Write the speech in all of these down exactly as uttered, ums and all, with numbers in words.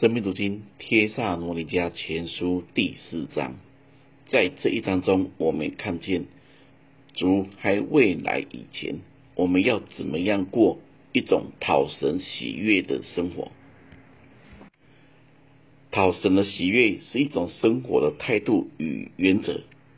生命读经帖撒罗尼迦前书第四章，在这一章中，我们看见主还未来以前，我们要怎么样过一种讨神喜悦的生活。讨神的喜悦是一种生活的态度与原则。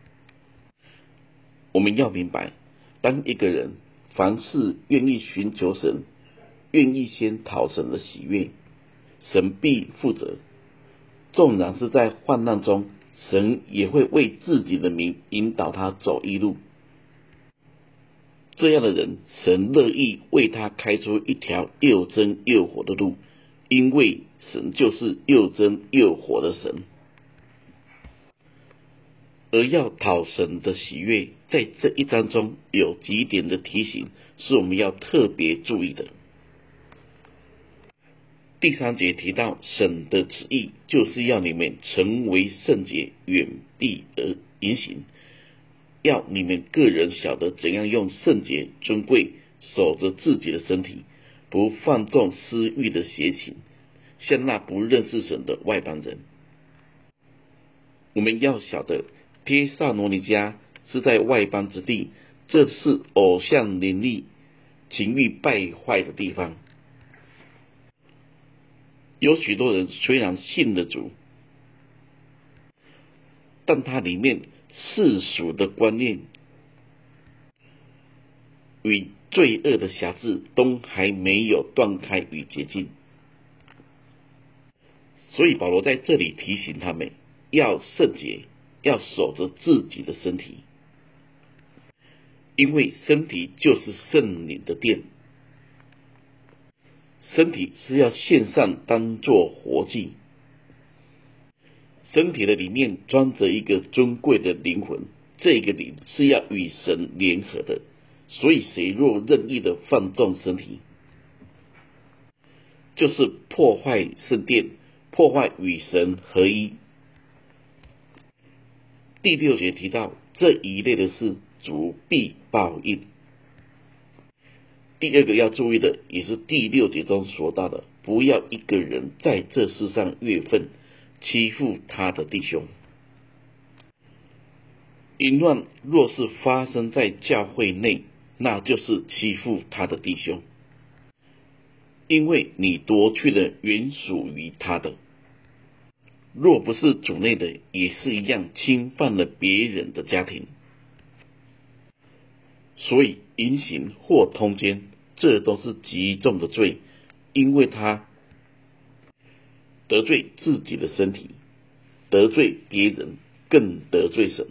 我们要明白，当一个人凡事愿意寻求神，愿意先讨神的喜悦，神必负责。纵然是在患难中，神也会为自己的名引导他走义路。这样的人，神乐意为他开出一条又真又活的路，因为神就是又真又活的神。而要讨神的喜悦，在这一章中有几点的提醒是我们要特别注意的。第三节提到，神的旨意就是要你们成为圣洁，远避而言行，要你们个人晓得怎样用圣洁尊贵守着自己的身体，不放纵私欲的邪情，像那不认识神的外邦人。我们要晓得，帖撒罗尼迦是在外邦之地，这是偶像林立、情欲败坏的地方。有许多人虽然信了主，但他里面世俗的观念与罪恶的辖制都还没有断开与洁净。所以保罗在这里提醒他们，要圣洁，要守着自己的身体，因为身体就是圣灵的殿，身体是要献上当作活祭。身体的里面装着一个尊贵的灵魂，这个灵是要与神联合的，所以谁若任意的放纵身体，就是破坏圣殿，破坏与神合一。第六节提到这一类的事，主必报应。第二个要注意的，也是第六节中说到的，不要一个人在这世上越分，欺负他的弟兄。淫乱若是发生在教会内，那就是欺负他的弟兄，因为你夺去了原属于他的。若不是主内的，也是一样侵犯了别人的家庭。所以淫行或通奸，这都是极重的罪，因为他得罪自己的身体，得罪别人，更得罪神。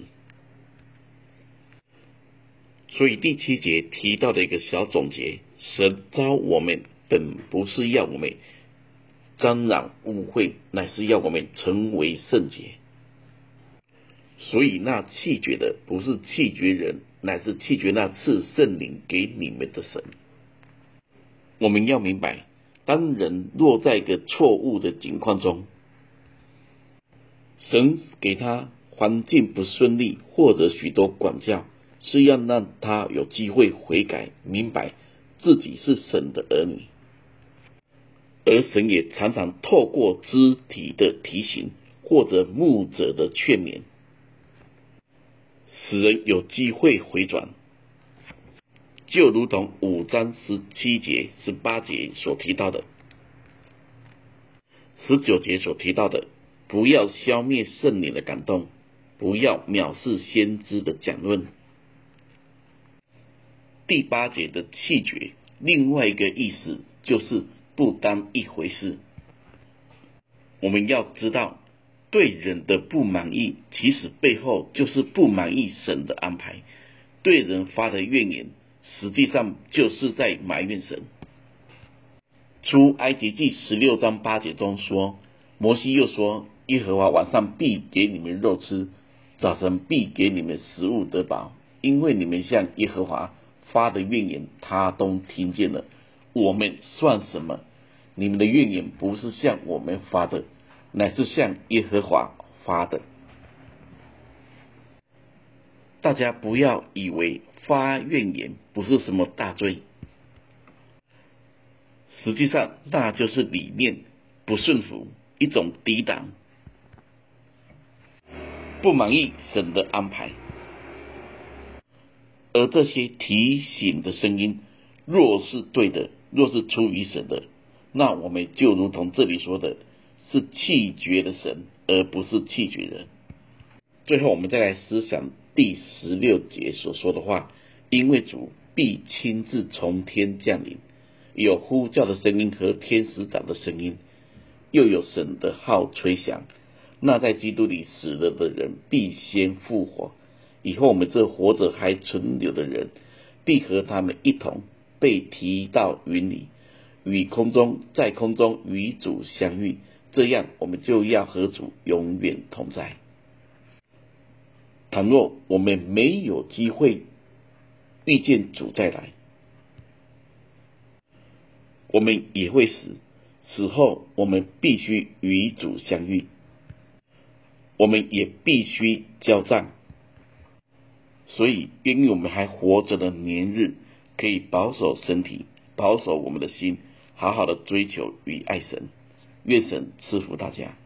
所以第七节提到的一个小总结，神召我们本不是要我们沾染污秽，乃是要我们成为圣洁。所以那弃绝的不是弃绝人，乃是弃绝那赐圣灵给你们的神。我们要明白，当人落在一个错误的境况中，神给他环境不顺利，或者许多管教，是要让他有机会悔改，明白自己是神的儿女。而神也常常透过肢体的提醒，或者牧者的劝勉，使人有机会回转。就如同五章十七节、十八节所提到的，十九节所提到的，不要消灭圣灵的感动，不要藐视先知的讲论。第八节的弃绝，另外一个意思就是不当一回事。我们要知道，对人的不满意，其实背后就是不满意神的安排。对人发的怨言，实际上就是在埋怨神。出埃及记十六章八节中说，摩西又说，耶和华晚上必给你们肉吃，早晨必给你们食物得饱，因为你们向耶和华发的怨言，他都听见了。我们算什么？你们的怨言不是向我们发的，乃是向耶和华发的。大家不要以为发怨言不是什么大罪，实际上那就是里面不顺服， 一种抵挡，不满意神的安排。而这些提醒的声音，若是对的，若是出于神的，那我们就如同这里说的，是弃绝的神，而不是弃绝人。最后我们再来思想第十六节所说的话，因为主必亲自从天降临，有呼叫的声音和天使长的声音，又有神的号吹响，那在基督里死了的人必先复活，以后我们这活着还存留的人，必和他们一同被提到云里，与空中在空中与主相遇，这样我们就要和主永远同在。倘若我们没有机会遇见主再来，我们也会死，死后我们必须与主相遇，我们也必须交账。所以因为我们还活着的年日，可以保守身体，保守我们的心，好好的追求与爱神。愿神赐福大家。